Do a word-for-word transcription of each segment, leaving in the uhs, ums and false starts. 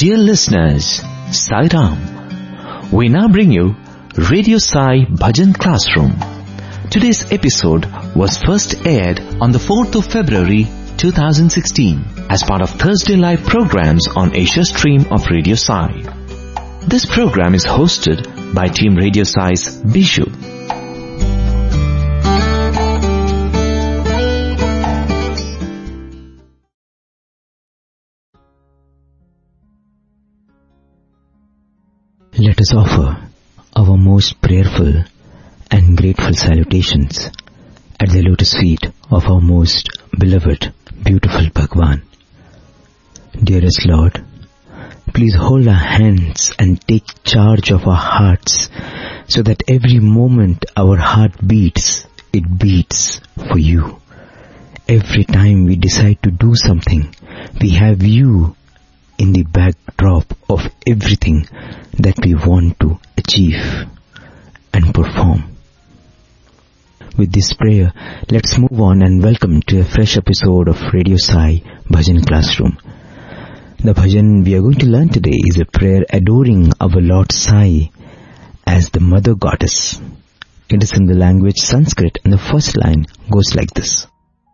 Dear listeners, Sai Ram. We now bring you Radio Sai Bhajan Classroom. Today's episode was first aired on the fourth of February two thousand sixteen as part of Thursday Live programs on Asia Stream of Radio Sai. This program is hosted by Team Radio Sai's Bishu. Let us offer our most prayerful and grateful salutations at the lotus feet of our most beloved, beautiful Bhagwan. Dearest Lord, please hold our hands and take charge of our hearts so that every moment our heart beats, it beats for you. Every time we decide to do something, we have you in the backdrop of everything that we want to achieve and perform. With this prayer, let's move on and welcome to a fresh episode of Radio Sai Bhajan Classroom. The bhajan we are going to learn today is a prayer adoring our Lord Sai as the Mother Goddess. It is in the language Sanskrit and the first line goes like this.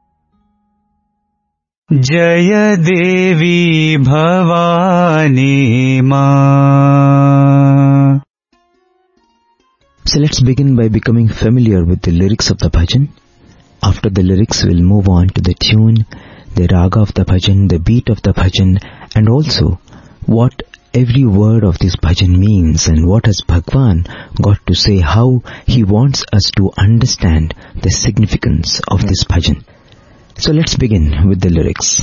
Jaya Devi Bhavani Ma. So let's begin by becoming familiar with the lyrics of the bhajan. After the lyrics, we'll move on to the tune, the raga of the bhajan, the beat of the bhajan, and also what every word of this bhajan means and what has Bhagwan got to say, how he wants us to understand the significance of this bhajan. So let's begin with the lyrics.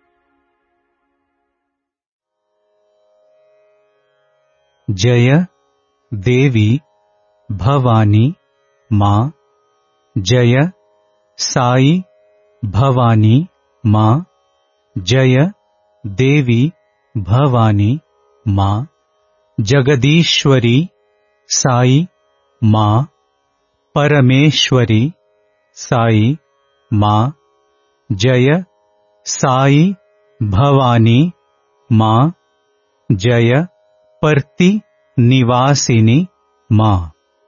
Jaya Devi Bhavani Ma. Jaya Sai Bhavani Ma. Jaya Devi Bhavani Ma. Jagadishwari Sai Ma. Parameshwari Sai Ma. Jaya Sai Bhavani Ma. Jaya Parti Nivasini Ma.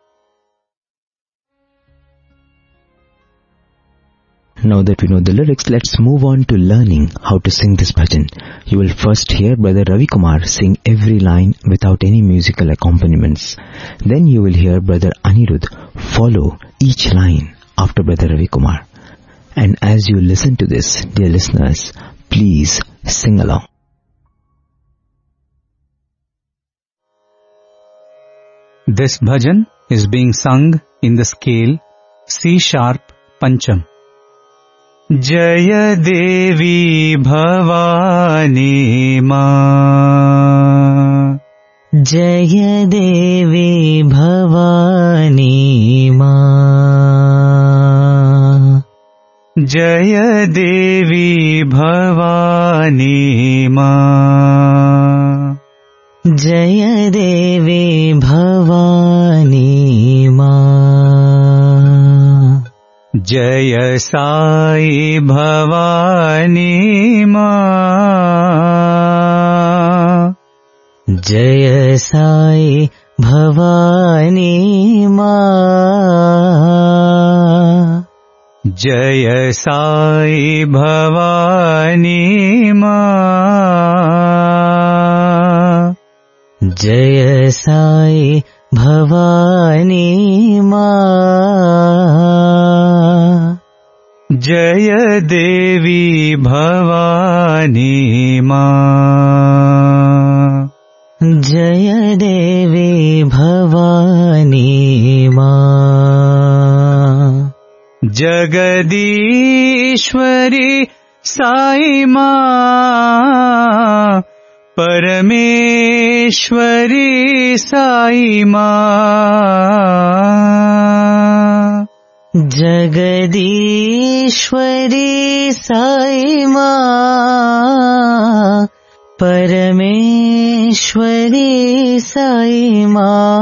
Now that we know the lyrics, let's move on to learning how to sing this bhajan. You will first hear Brother Ravi Kumar sing every line without any musical accompaniments. Then you will hear Brother Anirudh follow each line after Brother Ravi Kumar. And as you listen to this, dear listeners, please sing along. This bhajan is being sung in the scale C sharp Pancham. Jaya Devi Bhavani Ma. Jaya Devi Bhavani Ma. Jaya Devi Bhavani Ma. Jaya Devi Bhavani Ma. Jaya Sai Bhavani Ma. Jaya Sai Bhavani Ma. Jaya Sai Bhavani Ma. Jaya Sai Bhavani Ma. Jaya Devi Bhavani Ma. Jaya Devi Bhavani Ma. Jagadishwari Sai Ma. Parameshwari Sai Ma. Jagadishwari Sai Ma. Parameshwari Sai Ma.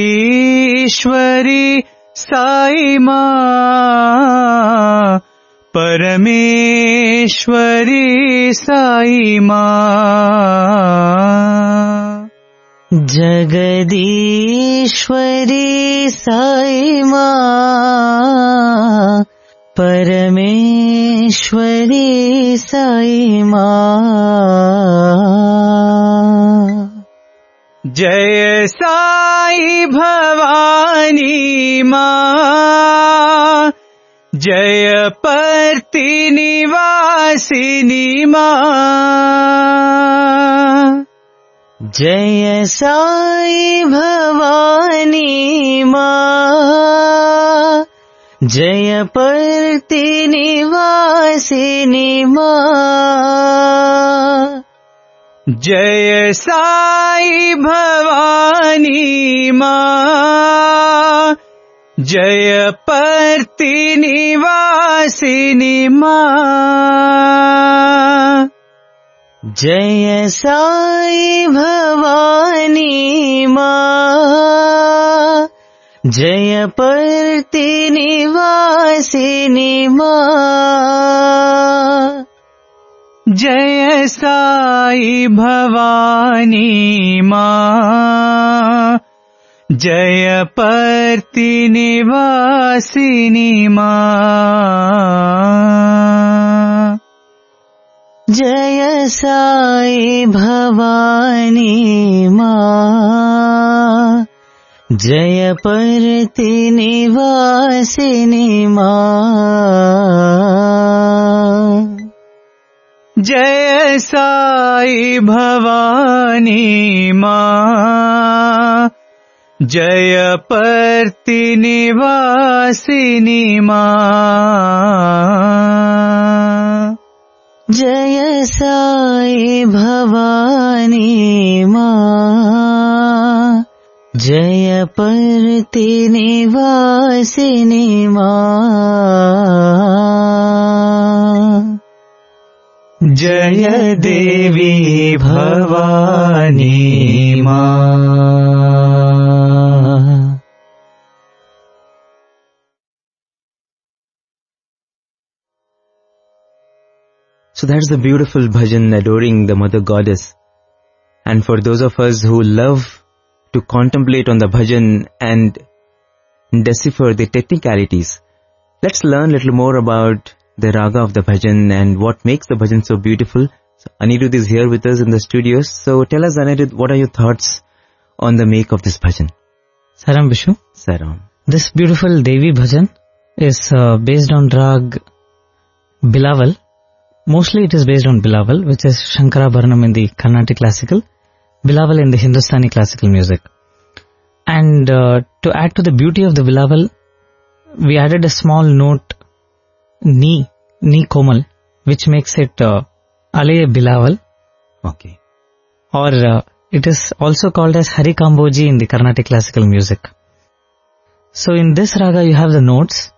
Jagadishwari Sai Ma. परमेश्वरी साई माँ, जगदीश्वरी साई माँ, परमेश्वरी साई माँ। जय साई भवानी माँ, जय पर्ति निवासिनी माँ। जय साई भवानी माँ, जय पर्ति निवासिनी माँ। जय साई भवानी माँ, जय पर्ति निवासिनी माँ। जय साई भवानी माँ, जय पर्ति निवासिनी माँ। जय साई भवानी माँ, जय पर्ति निवासिनी माँ। जय साई भवानी माँ, जय पर्ति निवासिनी माँ। जय साई भवानी माँ, जय पर्ति निवासिनी माँ। जय साई भवानी माँ, जय पर्ति निवासिनी माँ। जय देवी भवानी माँ। So that's the beautiful bhajan adoring the Mother Goddess. And for those of us who love to contemplate on the bhajan and decipher the technicalities, let's learn a little more about the raga of the bhajan and what makes the bhajan so beautiful. So Anirudh is here with us in the studios. So tell us, Anirudh, what are your thoughts on the make of this bhajan? Saram Vishu. Saram. This beautiful Devi bhajan is uh, based on rag Bilawal. Mostly it is based on Bilawal, which is Shankarabharanam in the Carnatic classical, Bilawal in the Hindustani classical music. And uh, to add to the beauty of the Bilawal, we added a small note, Ni, Ni Komal, which makes it uh, Alaya Bilawal. Okay. Or uh, it is also called as Hari Kamboji in the Carnatic classical music. So in this raga you have the notes,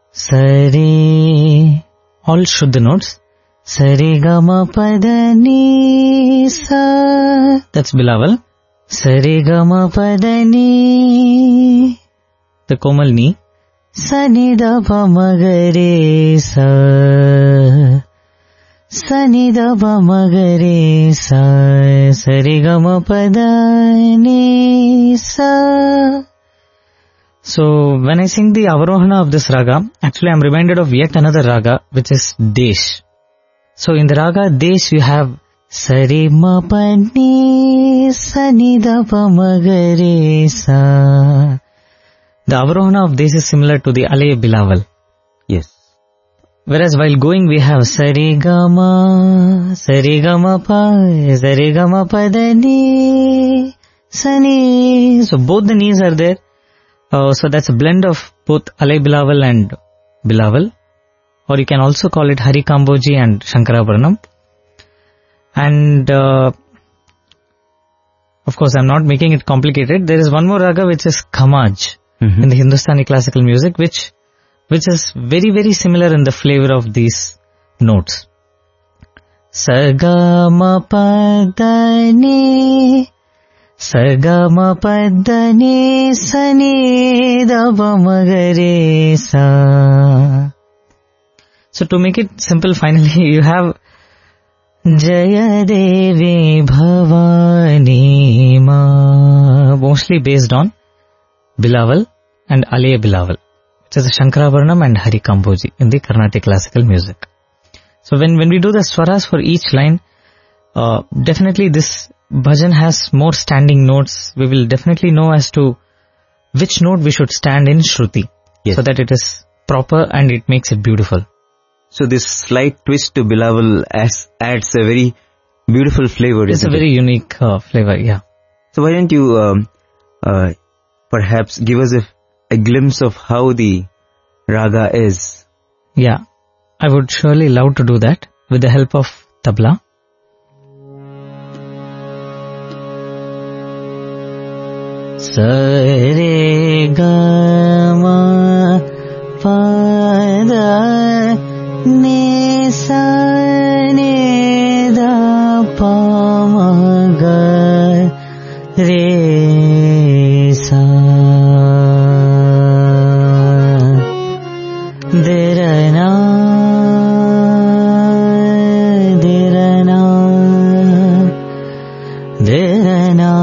Sari, all Shuddha notes, Sari Gama Pada Ni Sa, that's Bilawal. Sari Gama Pada Ni, the Komal Ni. Sani Da Pa Magare Sa, Sani Da Pa Magare Sa, Sari Gama Pada Ni Sa. So when I sing the Avarohana of this raga, actually I am reminded of yet another raga, which is Desh. So in the raga Desh you have Sari Ma Pa Ni Sani Da Pa Magare Sa. The Avarohana of Desh is similar to the Alaya Bilawal. Yes. Whereas while going we have Sari Gama, Sari Gama Pa, Sari Gama Pa Da Ni, Sani. So both the knees are there. Uh, so that's a blend of both Alaya Bilawal and Bilawal. Or you can also call it Hari Kamboji and Shankarabharanam. And uh, of course I'm not making it complicated. There is one more raga which is Khamaj mm-hmm. in the Hindustani classical music, which which is very very similar in the flavor of these notes. Saga ma pa da ni, Saga ma pa da ni, Sani da pa ma ga re sa. So to make it simple, finally you have Jaya Devi Bhavani Ma, mostly based on Bilawal and Aliya Bilawal, which is the Shankarabharanam and Hari Kamboji in the Carnatic classical music. So when, when we do the swaras for each line, uh, definitely this bhajan has more standing notes. We will definitely know as to which note we should stand in Shruti, yes, so that it is proper and it makes it beautiful. So this slight twist to Bilawal adds, adds a very beautiful flavor. It's a very it? unique uh, flavor, yeah. So why don't you um, uh, perhaps give us a, a glimpse of how the raga is? Yeah, I would surely love to do that with the help of tabla. Sare Gama Pada Ne Sa Ne Da Pa Ma Ga Re Sa Derana Derana Derana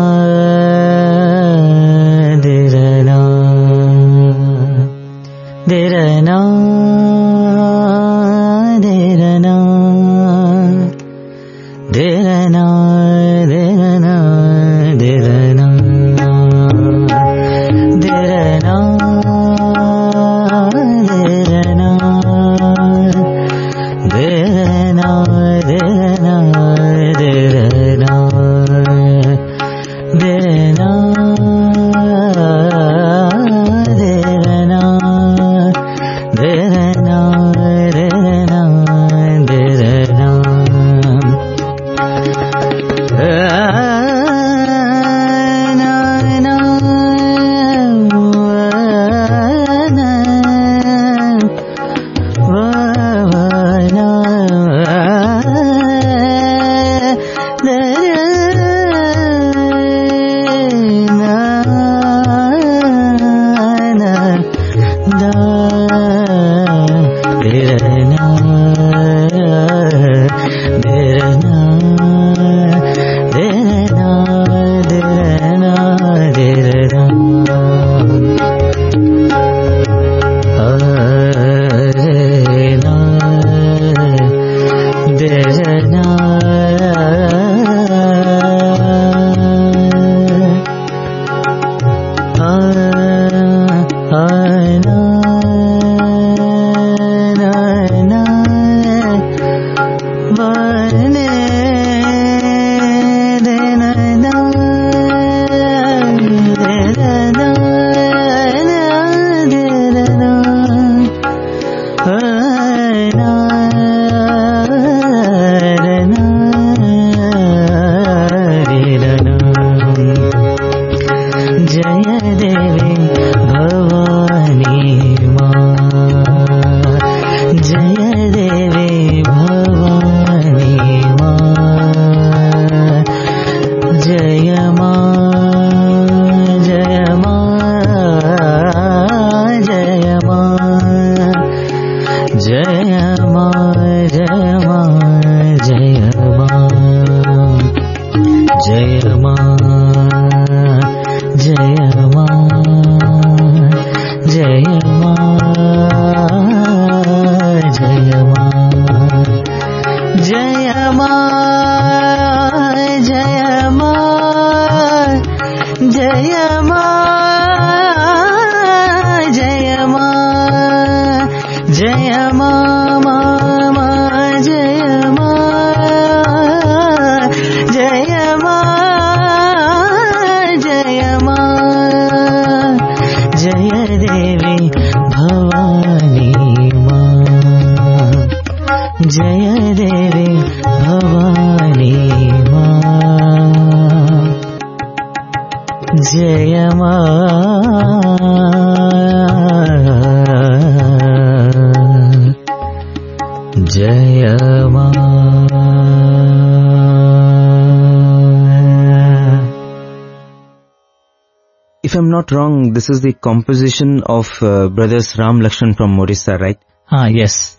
If I'm not wrong, this is the composition of uh, brothers Ram Lakshman from Orissa, right? Ah, yes, yeah.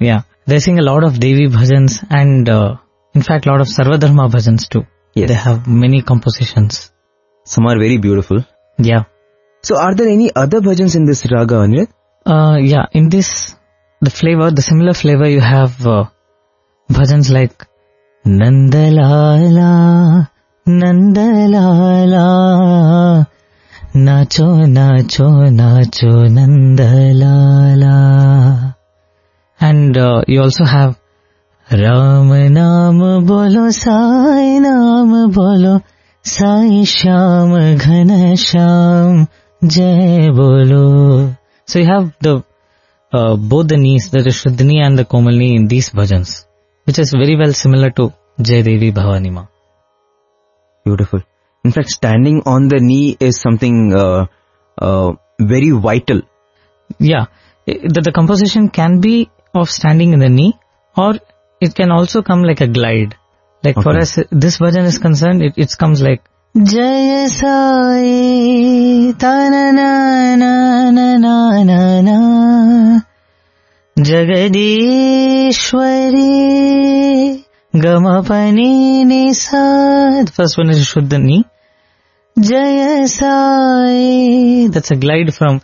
they sing a lot of Devi bhajans and uh, in fact lot of Sarvadharma bhajans too. Yes. They have many compositions. Some are very beautiful. Yeah. So are there any other bhajans in this raga, Anirudh? Uh, yeah, in this, the flavor, the similar flavor, you have uh, bhajans like Nandalala, Nandalala, Nacho, Nacho, Nacho, Nandalala. And uh, you also have Ram Naam Bolo, Sai Naam Bolo, Sai Shyam Ghana Shyam Jai Bolo. So you have the uh, both the knees, the Shuddhini and the Komalini in these bhajans, which is very well similar to Jai Devi Bhavani Ma. Beautiful. In fact, standing on the knee is something uh, uh, very vital. Yeah, the, the composition can be of standing in the knee, or it can also come like a glide. Like Okay. for us, this bhajan is concerned, it, it comes like Jaya Sai ta na na na na na na na Jagadishwari Gamapani Nisa. The first one is Shuddhani. Jaya Sai, that's a glide from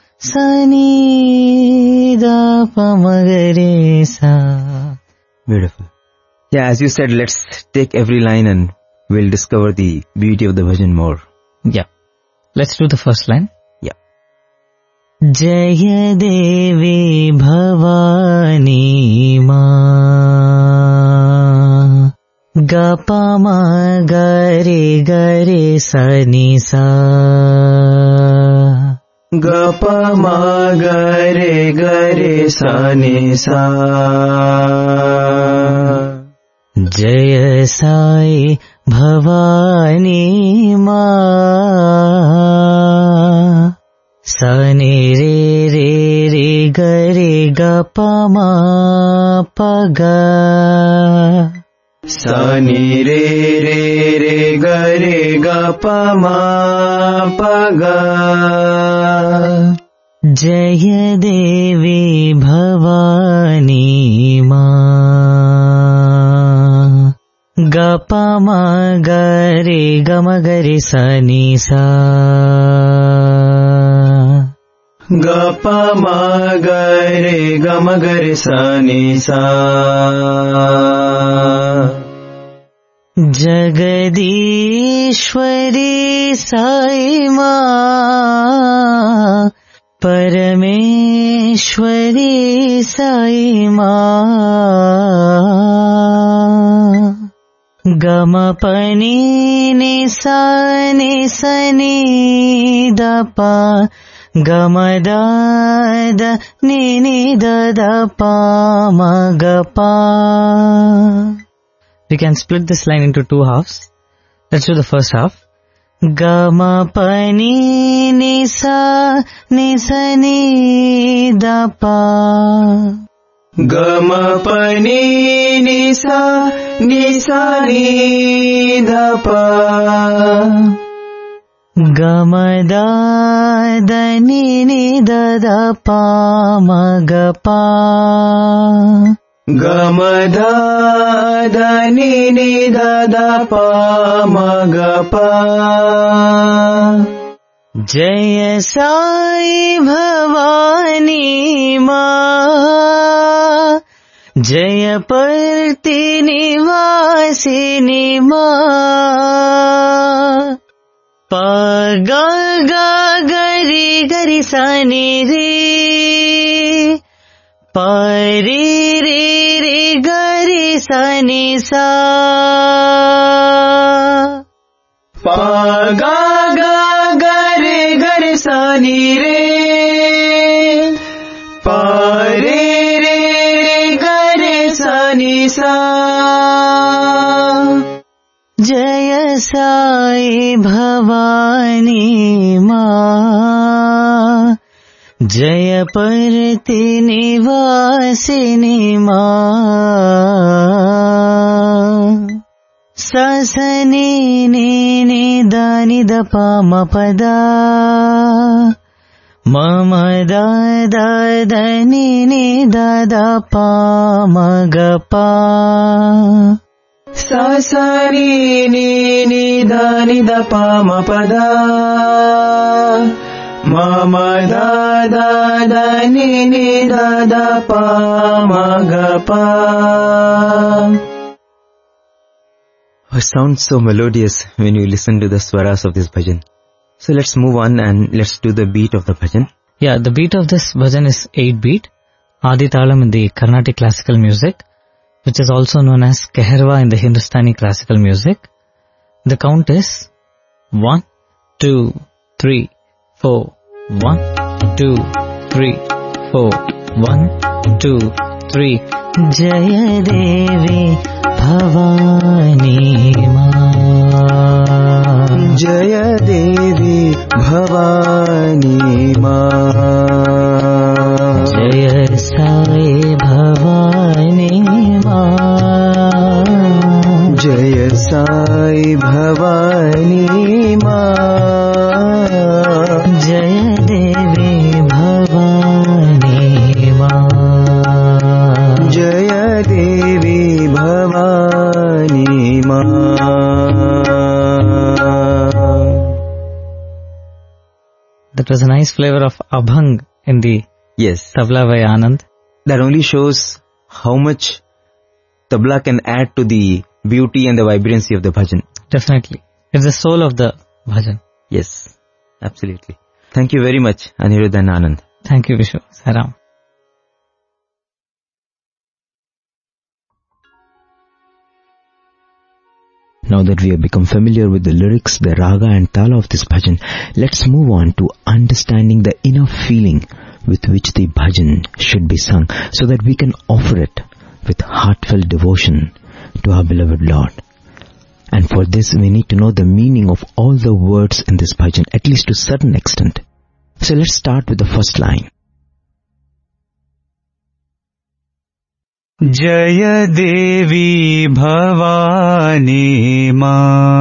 Sani Da Pamagare Sa. Beautiful. Yeah, as you said, let's take every line and we'll discover the beauty of the bhajan more. Yeah. Let's do the first line. Yeah. Jaya Devi Bhavani Ma Gapa Ma Gare Gare Sa Ni Sa Gapa ma gare gare sa ni sa. Jaya Sai Bhavani Ma Sa ni re re re ga re ga pa ma pa ga. Sa ni re re re ga re ga pa ma pa ga. Jaya Devi Bhavani Ma Ga pa ma ga re ga ma ga re sa ni sa. Ga pa ma ga re ga ma ga re sa ni sa. Jagadishwari Sai Ma Parameshwari Sai Ma Gama Pani Nisa Nisa Ni Da Pa Gama Da Da Ni Ni Da Da Pa Ma Ga Pa. We can split this line into two halves. Let's do the first half. Gama pani nisa nisa ni da pa. Gama pani nisa nisa ni da pa. Gama da da ni ni da da pa ma ga pa. Gama da da ni ni da da pa ma ga pa. Jaya Sai Bhavani Ma Jaya Parti Nivasini Ma Pa ga ga gari gari sa ni re Pa re re re gari sa ni sa. Pa ga ga ga re ga re sa ni re. Pa re re re ga re sa ni sa. Jaya Sai Bhavani Ma Jaya Parti Nivasini Ma Sa sa ni ni ni da ni da pa ma pa da Mama da da da ni ni da da pa ma ga pa. Sa sa ni ni ni da ni da pa ma pa da. Mama da da da ni ni da da pa ma ga pa. It sounds so melodious when you listen to the swaras of this bhajan. So let's move on and let's do the beat of the bhajan. Yeah, the beat of this bhajan is eight beat, Adi Talam in the Carnatic classical music, which is also known as Keherwa in the Hindustani classical music. The count is one, two, three, four, one, two, three, four, one, two, three. Jaya Devi Bhavani Ma. Jaya Devi Bhavani Ma. Jaya Sai Bhavani Ma. Jaya Sai Bhavani Ma. Jaya Devi Bhavani Ma. Jaya Devi Bhavani Ma. That was a nice flavor of abhang in the Yes. tabla by Anand. That only shows how much tabla can add to the beauty and the vibrancy of the bhajan. Definitely. It's the soul of the bhajan. Yes, absolutely. Thank you very much, Anirudh and Anand. Thank you, Vishu. Saram. Now that we have become familiar with the lyrics, the raga and tala of this bhajan, let's move on to understanding the inner feeling with which the bhajan should be sung, so that we can offer it with heartfelt devotion to our beloved Lord. And for this we need to know the meaning of all the words in this bhajan, at least to a certain extent. So let's start with the first line. Jaya Devi Bhavani Ma.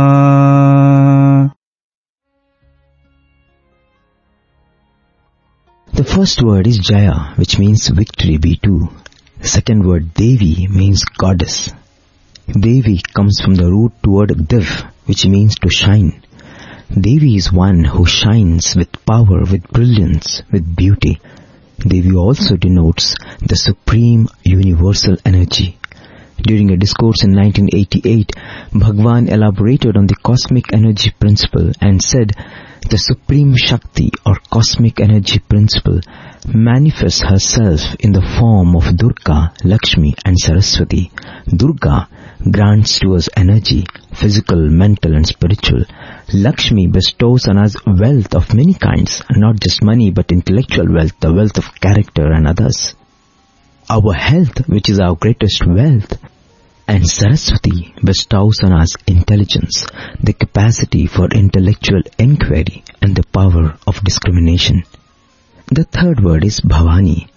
The first word is Jaya, which means victory be too. The second word Devi means goddess. Devi comes from the root word Div, which means to shine. Devi is one who shines with power, with brilliance, with beauty. Devi also denotes the supreme universal energy. During a discourse in nineteen eighty-eight, Bhagwan elaborated on the cosmic energy principle and said, the supreme Shakti or cosmic energy principle manifests herself in the form of Durga, Lakshmi and Saraswati. Durga grants to us energy, physical, mental and spiritual. Lakshmi bestows on us wealth of many kinds, not just money but intellectual wealth, the wealth of character and others. Our health, which is our greatest wealth. And Saraswati bestows on us intelligence, the capacity for intellectual enquiry and the power of discrimination. The third word is Bhavani.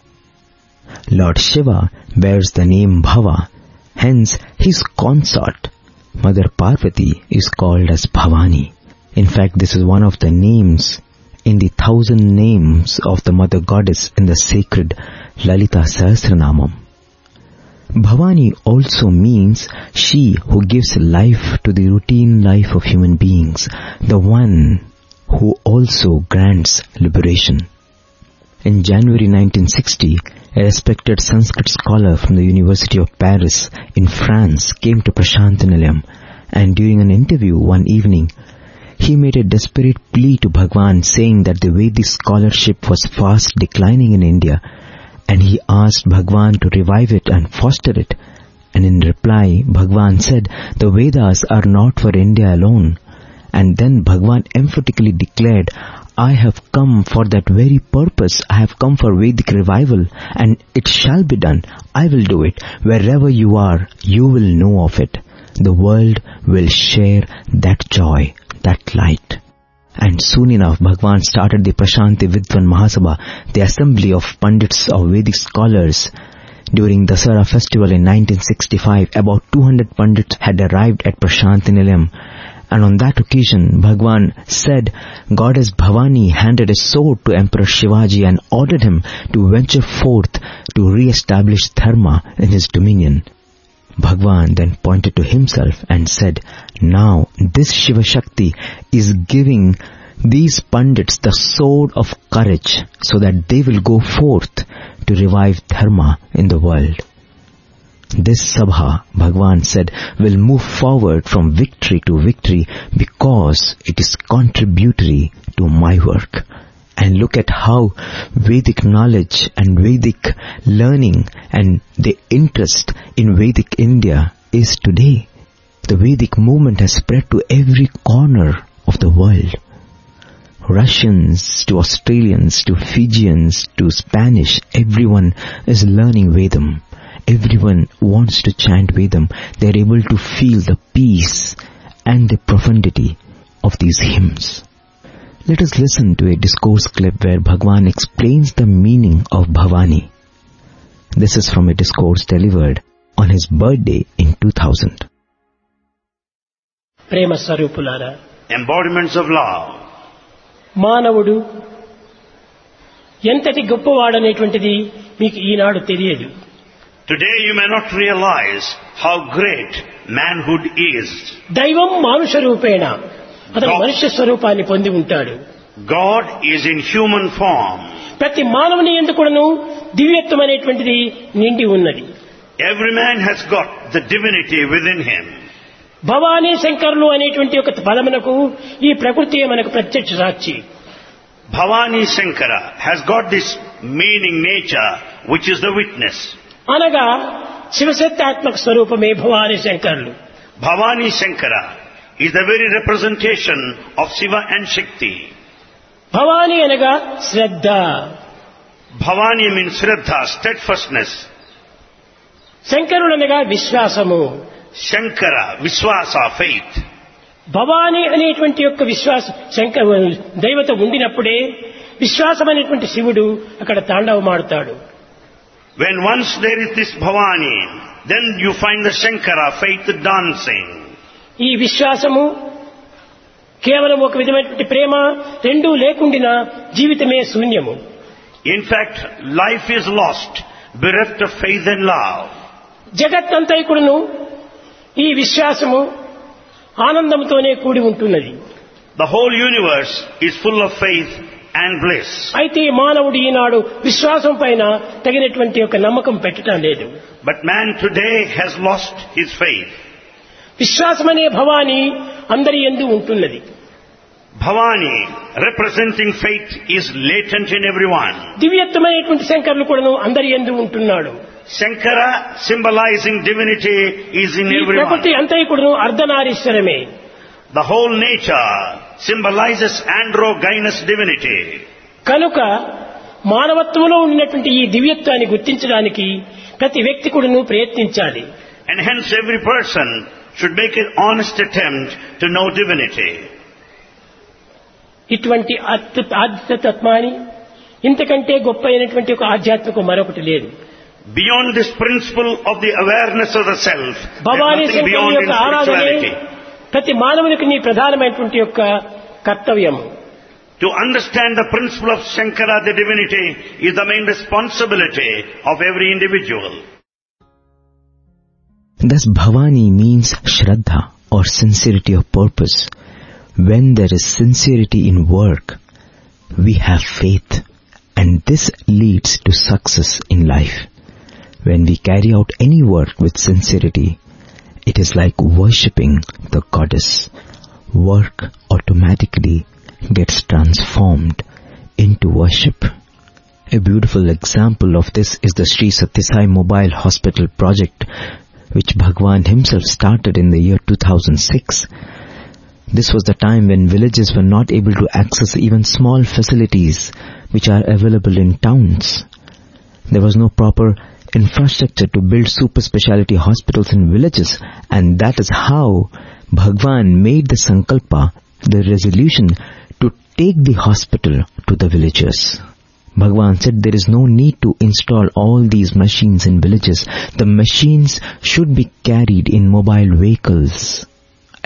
Lord Shiva bears the name Bhava, hence his consort, Mother Parvati, is called as Bhavani. In fact, this is one of the names in the thousand names of the Mother Goddess in the sacred Lalita Sahasranamam. Bhavani also means she who gives life to the routine life of human beings, the one who also grants liberation. In January nineteen sixty, a respected Sanskrit scholar from the University of Paris in France came to Prashantinilayam, and during an interview one evening, he made a desperate plea to Bhagwan, saying that the Vedic scholarship was fast declining in India, and he asked Bhagwan to revive it and foster it. And in reply, Bhagwan said, the Vedas are not for India alone. And then Bhagwan emphatically declared, I have come for that very purpose. I have come for Vedic revival, and it shall be done. I will do it. Wherever you are, you will know of it. The world will share that joy, that light. And soon enough, Bhagwan started the Prashanti Vidwan Mahasabha, the assembly of Pandits of Vedic scholars. During the Dasara festival in nineteen sixty-five, about two hundred Pandits had arrived at Prashantinilayam, And on that occasion, Bhagwan said Goddess Bhavani handed a sword to Emperor Shivaji and ordered him to venture forth to re-establish dharma in his dominion. Bhagwan then pointed to himself and said, now this Shiva Shakti is giving these Pandits the sword of courage so that they will go forth to revive dharma in the world. This Sabha, Bhagwan said, will move forward from victory to victory because it is contributory to my work. And look at how Vedic knowledge and Vedic learning and the interest in Vedic India is today. The Vedic movement has spread to every corner of the world. Russians to Australians to Fijians to Spanish, everyone is learning Vedam. Everyone wants to chant Vedam. They are able to feel the peace and the profundity of these hymns. Let us listen to a discourse clip where Bhagwan explains the meaning of Bhavani. This is from a discourse delivered on his birthday in two thousand. Prema Swarupulara, embodiments of love. మానవుడు ఎంతటి గొప్పవాడనేటువంటిది మీకు ఈనాడు తెలియదు. Today you may not realize how great manhood is. దైవం మానుష రూపేణ, అతను మనుష్య స్వరూపాన్ని పొంది ఉంటాడు. God is in human form. ప్రతి మానవుని యందు కూడాను దివ్యత్వం అనేటువంటిది నిండి ఉన్నది. Every man has got the divinity within him. Bhavani శంకరులు అనేటువంటి ఒక పదమునకు ఈ ప్రకృతి మనకు ప్రత్యక్ష సాక్షి. Bhavani Shankara has got this meaning, nature, which is the witness. అనగా శివశక్తాత్మక స్వరూపమే భవానీ శంకరులు. Bhavani Shankara is the very representation of Shiva and Shakti. Bhavani అనగా శ్రద్ధ. Bhavani means Shraddha, steadfastness. శంకరులు అనగా విశ్వాసము. Shankara, Vishwasa, faith. భవానీ అనేటువంటి యొక్క విశ్వాస శంకర దైవత ఉండినప్పుడే విశ్వాసం అనేటువంటి శివుడు అక్కడ తాండవమాడుతాడు. When once there is this Bhavani, then you find the Shankara, faith dancing. ఈ విశ్వాసము కేవలం ఒక విధమైనటువంటి ప్రేమ రెండూ లేకుండినా జీవితమే శూన్యము. In fact, life is lost, bereft of faith and love. జగత్తంతా కూడాను ఈ విశ్వాసము ఆనందంతోనే కూడి ఉంటున్నది. The whole universe is full of faith and bliss. అయితే మానవుడు ఈనాడు విశ్వాసం పైన తగినటువంటి ఒక నమ్మకం పెట్టడం లేదు. But man today has lost his faith. విశ్వాసమనే Bhavani అందరి యందు ఉంటున్నది. Bhavani, representing faith, is latent in everyone. దివ్యత్వమైనటువంటి శంకరులు కూడాను అందరి యందు ఉంటున్నాడు. Shankara, symbolizing divinity, is in ఈ everyone. ప్రకృతి అంతా కూడాను అర్ధనారీశ్వరమే. The whole nature symbolizes androgynous divinity. కనుక మానవత్వంలో ఉన్నటువంటి ఈ దివ్యత్వాన్ని గుర్తించడానికి ప్రతి వ్యక్తి కూడాను ప్రయత్నించాలి. And hence every person should make an honest attempt to know divinity. ఇటువంటి ఆధ్యాత్మికత్వాన్ని ఇంతకంటే గొప్ప అయినటువంటి ఒక ఆధ్యాత్మిక మరొకటి లేదు. Beyond this principle of the awareness of the self, Bhavani there's nothing శంకరుల beyond in యొక్క ఆరాధనే spirituality. ప్రతి మానవునికి నీ ప్రధానమైనటువంటి యొక్క కర్తవ్యం. To understand the principle of Shankara, the divinity, is the main responsibility of every individual. Thus Bhavani means Shraddha or sincerity of purpose. When there is sincerity in work, we have faith, and this leads to success in life. When we carry out any work with sincerity, it is like worshipping the goddess. Work automatically gets transformed into worship. A beautiful example of this is the Sri Sathya Sai Mobile Hospital project, which Bhagwan himself started in the year two thousand six. This was the time when villages were not able to access even small facilities which are available in towns. There was no proper infrastructure to build super speciality hospitals in villages, and that is how Bhagwan made the sankalpa, the resolution to take the hospital to the villagers. Bhagwan said there is no need to install all these machines in villages. The machines should be carried in mobile vehicles.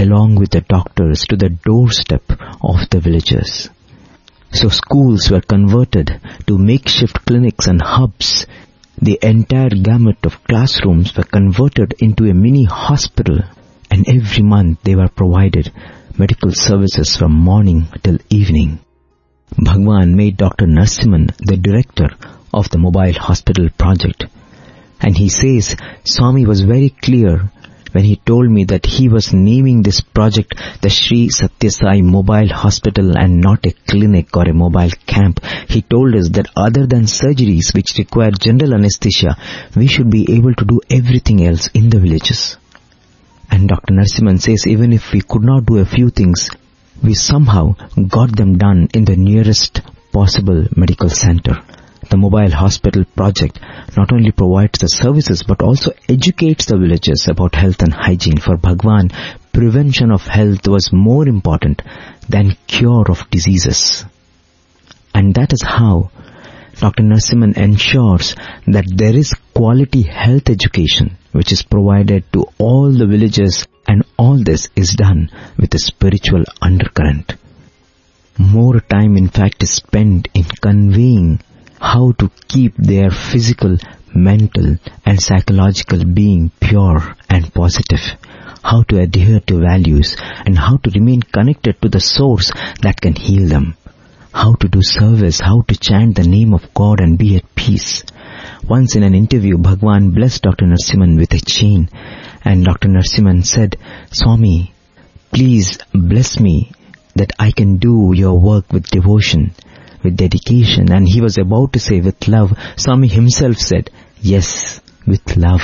along with the doctors to the doorstep of the villagers. So schools were converted to makeshift clinics and hubs. The entire gamut of classrooms were converted into a mini hospital, and every month they were provided medical services from morning till evening. Bhagwan made Doctor Narasimhan the director of the mobile hospital project, and he says Swami was very clear when he told me that he was naming this project the Sri Sathya Sai Mobile Hospital and not a clinic or a mobile camp. He told us that other than surgeries which require general anesthesia, we should be able to do everything else in the villages. And Doctor Narasimhan says even if we could not do a few things, we somehow got them done in the nearest possible medical center. The mobile hospital project not only provides the services but also educates the villagers about health and hygiene. For Bhagwan, prevention of health was more important than cure of diseases. And that is how Doctor Narasimhan ensures that there is quality health education which is provided to all the villagers, and all this is done with a spiritual undercurrent. More time in fact is spent in conveying how to keep their physical, mental and psychological being pure and positive, how to adhere to values and how to remain connected to the source that can heal them, how to do service, how to chant the name of God and be at peace. Once in an interview, Bhagwan blessed Doctor Narasimhan with a chain, and Doctor Narasimhan said, Swami, please bless me that I can do your work with devotion, with dedication. And he was about to say with love. Swami himself said, yes, with love.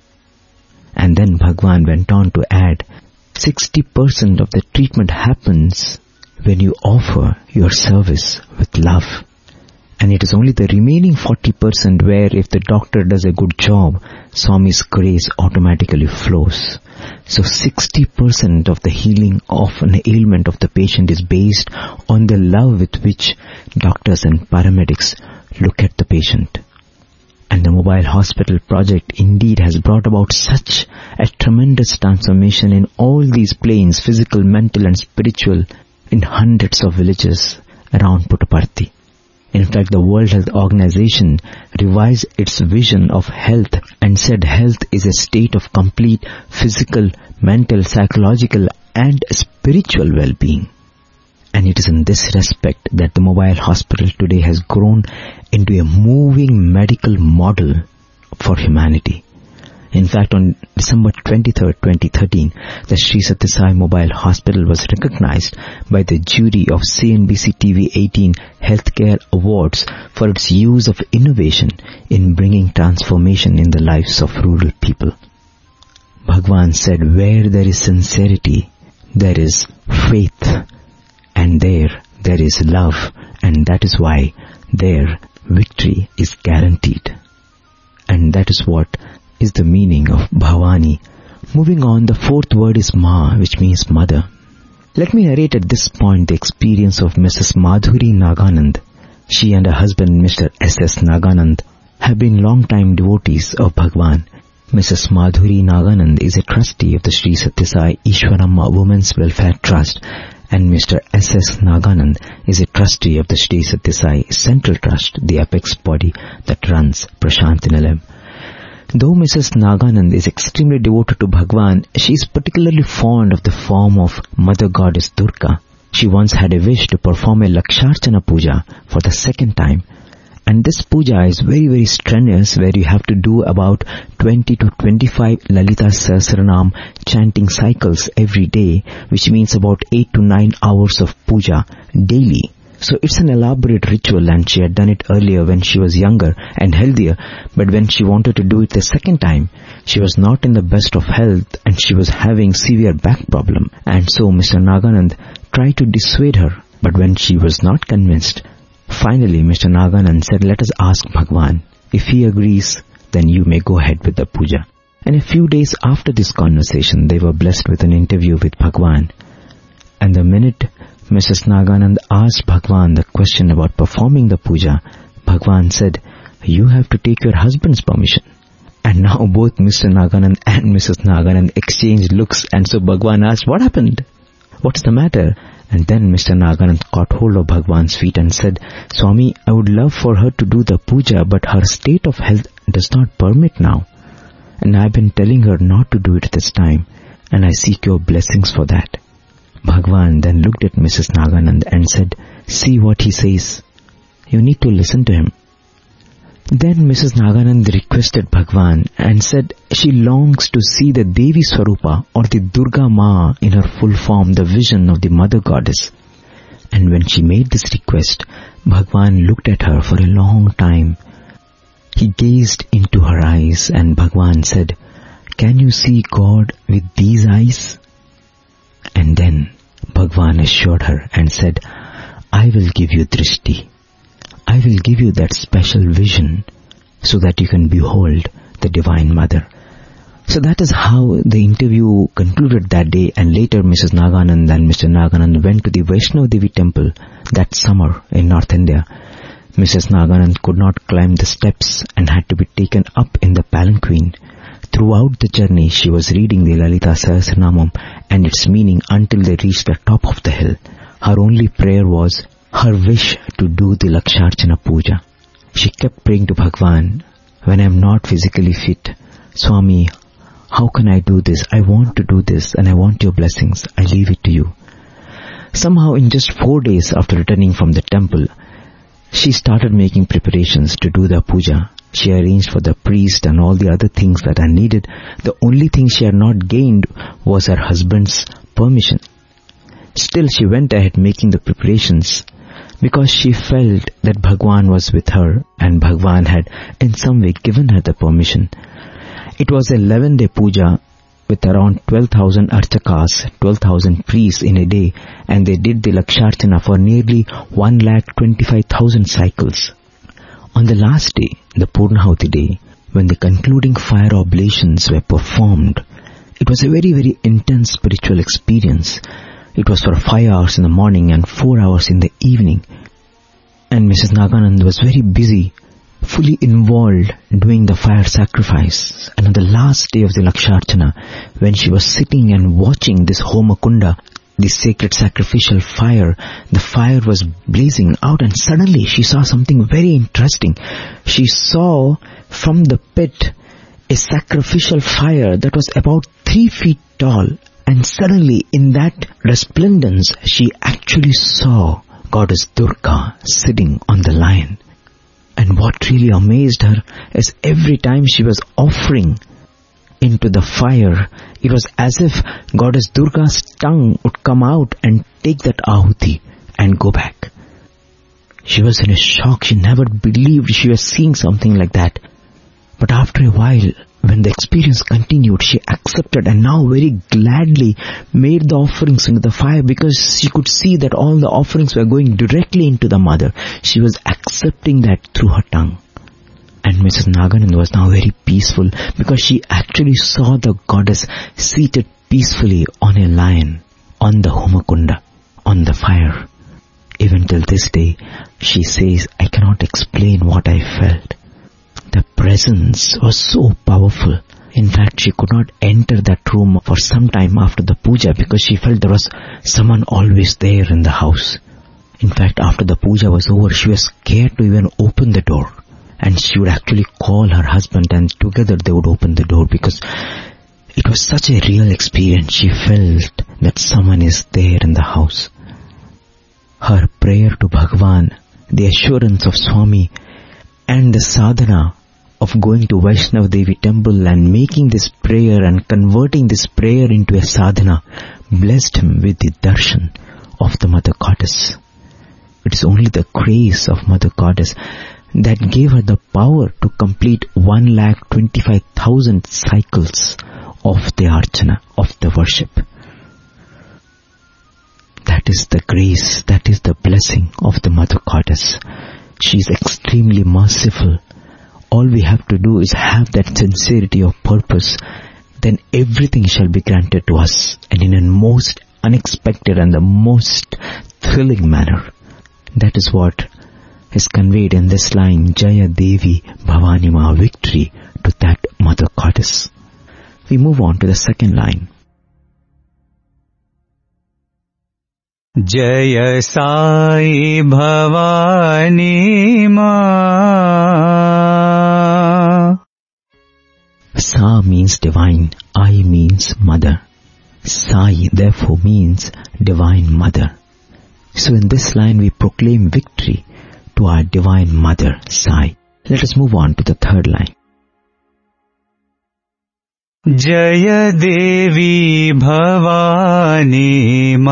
And then Bhagwan went on to add, sixty percent of the treatment happens when you offer your service with love. And it is only the remaining forty percent where if the doctor does a good job, Swami's grace automatically flows. So sixty percent of the healing of an ailment of the patient is based on the love with which doctors and paramedics look at the patient. And the mobile hospital project indeed has brought about such a tremendous transformation in all these planes, physical, mental and spiritual, in hundreds of villages around Puttaparthi. In fact, the World Health Organization revised its vision of health and said health is a state of complete physical, mental, psychological and spiritual well-being. And it is in this respect that the mobile hospital today has grown into a moving medical model for humanity. In fact, on December twenty-third, twenty thirteen, the Sri Sathya Sai Mobile Hospital was recognized by the jury of C N B C T V eighteen Healthcare Awards for its use of innovation in bringing transformation in the lives of rural people. Bhagwan said, where there is sincerity, there is faith, and there, there is love, and that is why there victory is guaranteed. And that is what is the meaning of Bhavani. Moving on, the fourth word is Ma, which means mother. Let me narrate at this point the experience of Missus Madhuri Naganand. She and her husband, Mister S S Naganand, have been long-time devotees of Bhagwan. Missus Madhuri Naganand is a trustee of the Sri Sathya Sai Ishwaramma Women's Welfare Trust, and Mister S S Naganand is a trustee of the Sri Sathya Sai Central Trust, the apex body that runs Prashant Nilayam. Though Missus Naganand is extremely devoted to Bhagwan, she is particularly fond of the form of Mother Goddess Durga. She once had a wish to perform a Laksharchana Puja for the second time. And this puja is very very strenuous, where you have to do about twenty to twenty-five Lalita Sahasranam chanting cycles every day, which means about eight to nine hours of puja daily. So it's an elaborate ritual, and she had done it earlier when she was younger and healthier, but when she wanted to do it the second time, she was not in the best of health and she was having severe back problem. And so Mister Naganand tried to dissuade her, but when she was not convinced, finally Mister Naganand said, let us ask Bhagwan. If he agrees, then you may go ahead with the puja. And a few days after this conversation, they were blessed with an interview with Bhagwan. And the minute Missus Naganand asked Bhagwan the question about performing the puja, Bhagwan said, you have to take your husband's permission. And And now both Mister Naganand and Missus Naganand exchanged looks, and so Bhagwan asked, what happened? What's the matter? And then Mister Naganand caught hold of Bhagwan's feet and said, Swami, I would love for her to do the puja, but her state of health does not permit now. And I've been telling her not to do it this time, and I seek your blessings for that. Bhagwan then looked at Missus Naganand and said, see what he says. You need to listen to him. Then Missus Naganand requested Bhagwan and said she longs to see the Devi Swarupa or the Durga Ma in her full form, the vision of the Mother Goddess. And when she made this request, Bhagwan looked at her for a long time. He gazed into her eyes and Bhagwan said, can you see God with these eyes? And then Bhagwan assured her and said, I will give you drishti. I will give you that special vision so that you can behold the Divine Mother. So that is how the interview concluded that day, and later Missus Naganand and Mister Naganand went to the Vaishnav Devi temple that summer in North India. Missus Naganand could not climb the steps and had to be taken up in the palanquin. Throughout the journey she was reading the Lalita Sahasranamam and its meaning until they reached the top of the hill. Her only prayer was her wish to do the Laksharchana Puja. She kept praying to Bhagwan, when I am not physically fit, Swami, how can I do this? I want to do this and I want your blessings. I leave it to you. Somehow in just four days after returning from the temple, she started making preparations to do the puja. She arranged for the priest and all the other things that are needed. The only thing she had not gained was her husband's permission. Still she went ahead making the preparations because she felt that Bhagwan was with her and Bhagwan had in some way given her the permission. It was a eleven-day puja with around twelve thousand archakas, twelve thousand priests in a day, and they did the Laksharchana for nearly one lakh twenty-five thousand cycles. On the last day, the Purnahuti day, when the concluding fire oblations were performed, it was a very, very intense spiritual experience. It was for five hours in the morning and four hours in the evening. And Missus Naganand was very busy, fully involved doing the fire sacrifice. And on the last day of the Laksharchana, when she was sitting and watching this Homakunda, the sacred sacrificial fire, the fire was blazing out and suddenly she saw something very interesting. She saw from the pit a sacrificial fire that was about three feet tall. And suddenly in that resplendence, she actually saw Goddess Durga sitting on the lion. And what really amazed her is every time she was offering into the fire, it was as if Goddess Durga's tongue would come out and take that ahuti and go back. She was in a shock. She never believed she was seeing something like that. But after a while, when the experience continued, she accepted and now very gladly made the offerings into the fire because she could see that all the offerings were going directly into the mother. She was accepting that through her tongue. And Missus Naganand was now very peaceful because she actually saw the goddess seated peacefully on a lion, on the Homakunda, on the fire. Even till this day, she says, I cannot explain what I felt. The presence was so powerful. In fact, she could not enter that room for some time after the puja because she felt there was someone always there in the house. In fact, after the puja was over, she was scared to even open the door. And she would actually call her husband and together they would open the door because it was such a real experience. She felt that someone is there in the house. Her prayer to Bhagwan, the assurance of Swami, and the sadhana of going to Vaishnav Devi temple and making this prayer and converting this prayer into a sadhana blessed him with the darshan of the Mother Goddess. It is only the grace of Mother Goddess that gave her the power to complete one lakh twenty-five thousand cycles of the archana, of the worship. That is the grace, that is the blessing of the Mother Goddess. She is extremely merciful. All we have to do is have that sincerity of purpose, then everything shall be granted to us, and in a most unexpected and the most thrilling manner. That is what is conveyed in this line, Jaya Devi Bhavani Ma, victory to that Mother we move on to the second line. Jaya Sai Bhavani Ma. Sa means divine, I means mother. Sai therefore means divine mother. So in this line we proclaim victory to our divine mother, Sai. Let us move on to the third line. Jaya Devi Bhavani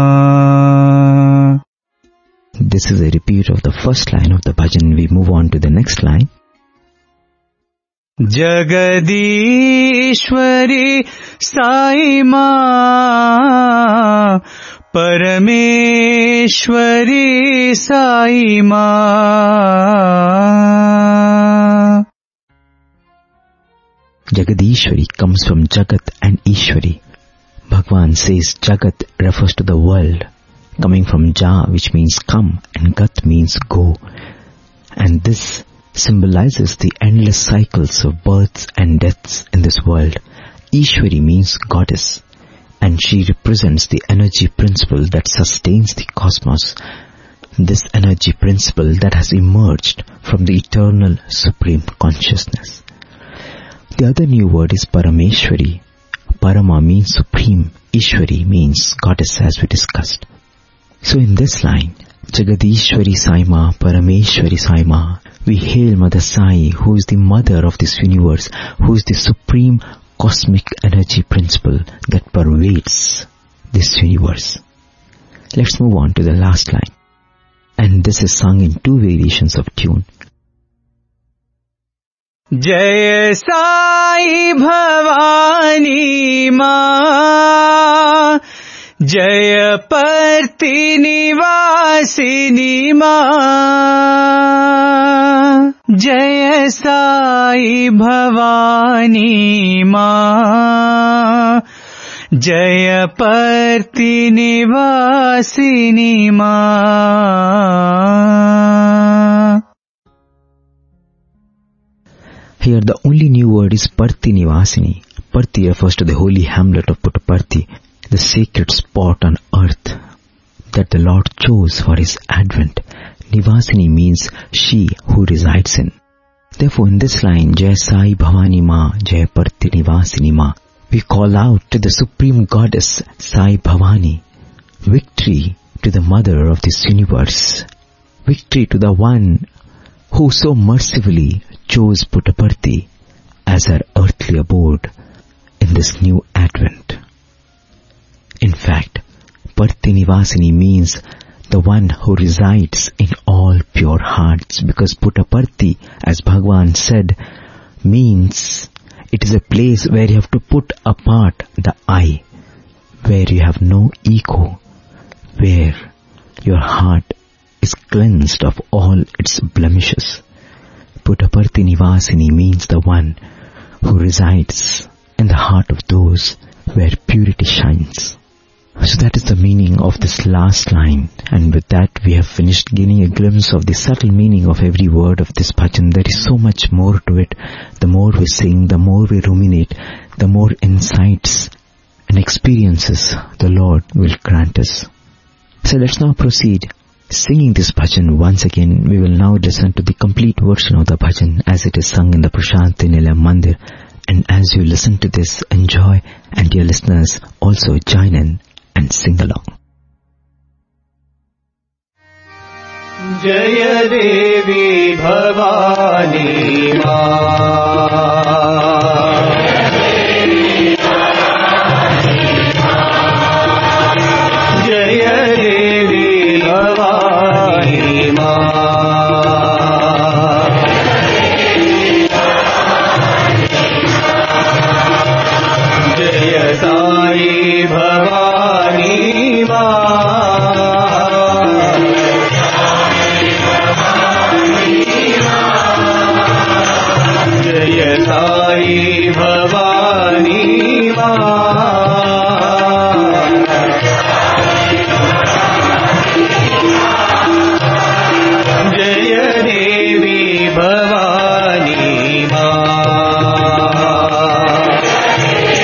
Ma. This is a repeat of the first line of the bhajan. We move on to the next line. Jagadishwari Sai Ma, Parameshwari Sai Ma. Jagadishwari comes from Jagat and Ishwari. Bhagwan says Jagat refers to the world, coming from Ja, which means come, and Gat means go. And this symbolizes the endless cycles of births and deaths in this world. Ishwari means goddess, and she represents the energy principle that sustains the cosmos. This energy principle that has emerged from the eternal supreme consciousness. The other new word is Parameshwari. Parama means supreme, Ishwari means goddess, as we discussed. So in this line, Jagadishwari Sai Ma, Parameshwari Sai Ma, we hail Mother Sai, who is the mother of this universe, who is the supreme cosmic energy principle that pervades this universe. Let's move on to the last line. And this is sung in two variations of tune. Jaya Sai Bhavani Ma, Jaya Parti Nivasini Ma. Jaya Sai Bhavani Ma, Jaya Parti Nivasini Ma. Here the only new word is Parti Nivasini. Parti refers to the holy hamlet of Puttaparthi, the sacred spot on earth that the Lord chose for His advent. Nivasini means she who resides in. Therefore in this line, Jai Sai Bhavani Ma, Jai Parti Nivasini Ma, we call out to the supreme goddess Sai Bhavani, victory to the mother of this universe, victory to the one who so mercifully chose Puttaparthi as her earthly abode in this new advent. In fact, Parti Nivasini means the one who resides in all pure hearts, because Puttaparthi, as Bhagwan said, means it is a place where you have to put apart the I, where you have no ego, where your heart is cleansed of all its blemishes. Puttaparthi Nivasini means the one who resides in the heart of those where purity shines. So that is the meaning of this last line, and with that we have finished gaining a glimpse of the subtle meaning of every word of this bhajan. There is so much more to it. The more we sing, the more we ruminate, the more insights and experiences the Lord will grant us. So let's now proceed singing this bhajan once again. We will now listen to the complete version of the bhajan as it is sung in the Prashanti Nilayam Mandir. And as you listen to this, enjoy, and dear listeners also join in and sing along. Jaya Devi Bhavani Ma, Jaya Devi Bhavani Ma, Jaya Sai Bhavani Ma, Jaya Sai Bhavani Ma, Jaya Devi Bhavani Ma,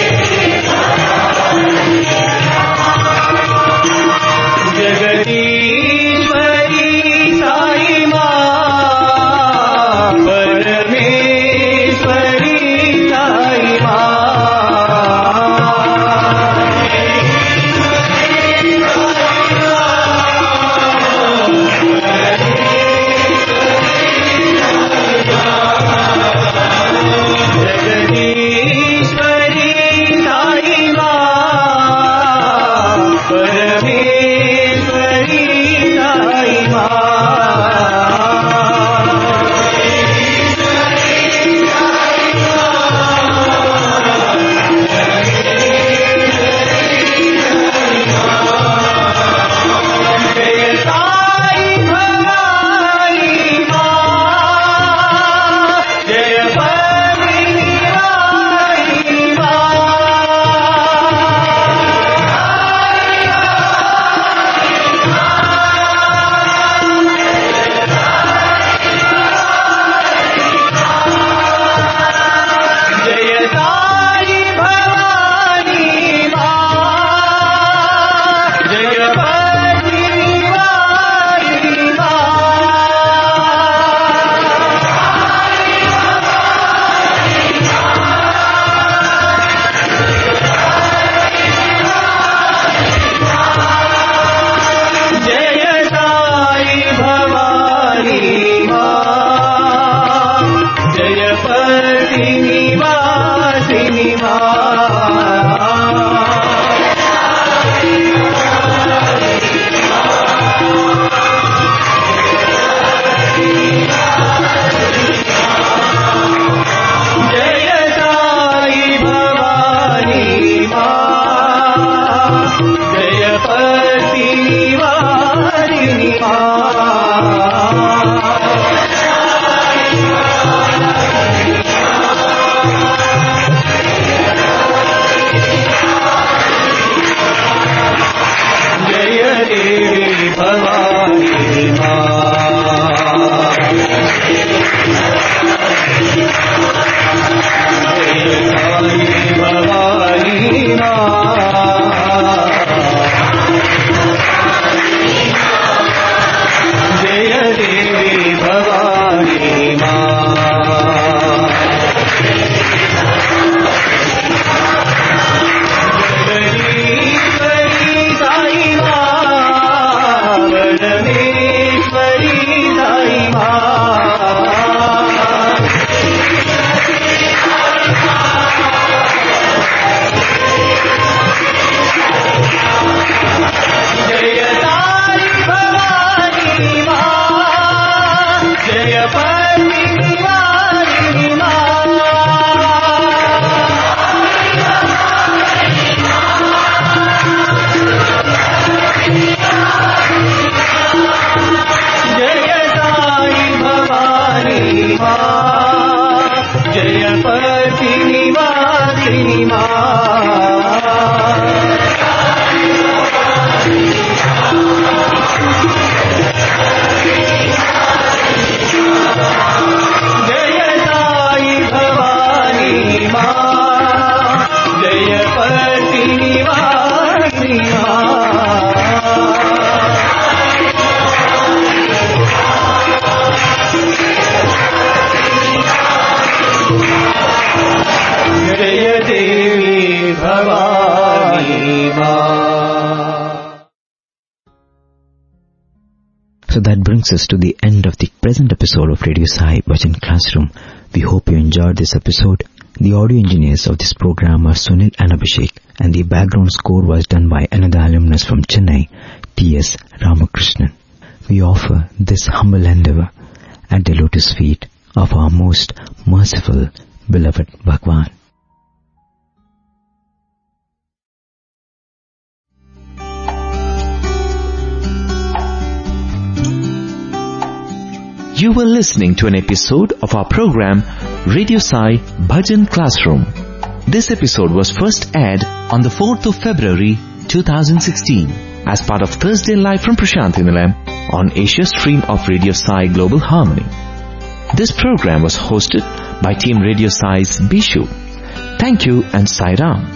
जयपति निवासिनी मां जय साई भवानी मां जयपति निवासिनी मां जय देवी भवानी मां. So that brings us to the end of the present episode of Radio Sai Bhajan Classroom. We hope you enjoyed this episode. The audio engineers of this program are Sunil and Abhishek, and the background score was done by another alumnus from Chennai, T S Ramakrishnan. We offer this humble endeavor at the lotus feet of our most merciful, beloved Bhagwan. You were listening to an episode of our program Radio Sai Bhajan Classroom. This episode was first aired on the fourth of February two thousand sixteen as part of Thursday Live from Prashanthi Nilayam on Asia Stream of Radio Sai Global Harmony. This program was hosted by Team Radio Sai's Bishu. Thank you and Sai Ram.